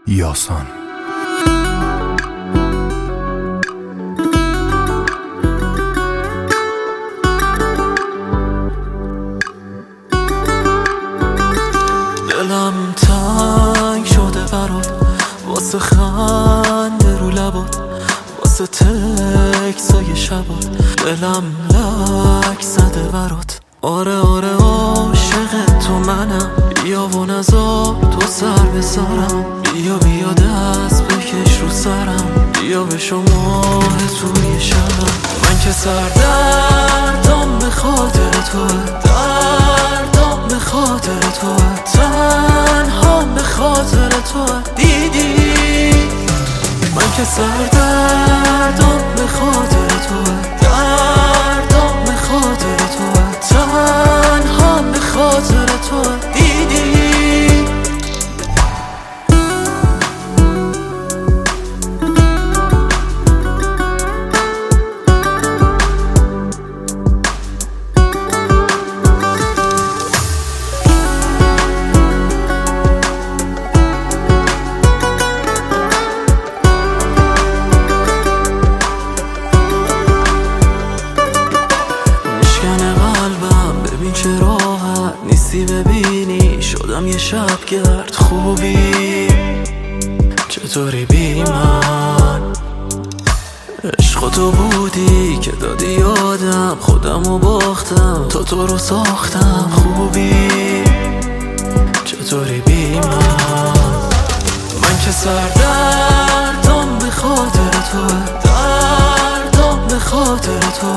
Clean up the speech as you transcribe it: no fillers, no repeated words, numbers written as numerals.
یاسان. دلم تنگ شده برات، واسه خنده رو لبات، واسه تکسای شبات. دلم لک زده برات، آره آره عاشق تو منم. بیا و نزار تو سر به سرم، بیا بیا دست بکش رو سرم، بیا به شما توی شبم. من که سردردم به خاطر توه، دردم به خاطر توه، تنها به خاطر توه. دیدی من که سردردم به خاطر توه، دردم به خاطر توه، تنها به خاطر توه. دیدی چه راحت نیستی ببینی، شدم یه شبگرد. خوبی چطوری بی من؟ عشق تو بودی که دادی یادم، خودمو باختم تا تو رو ساختم. خوبی چطوری بی من که سردردم به خاطر توه، دردم به خاطر تو،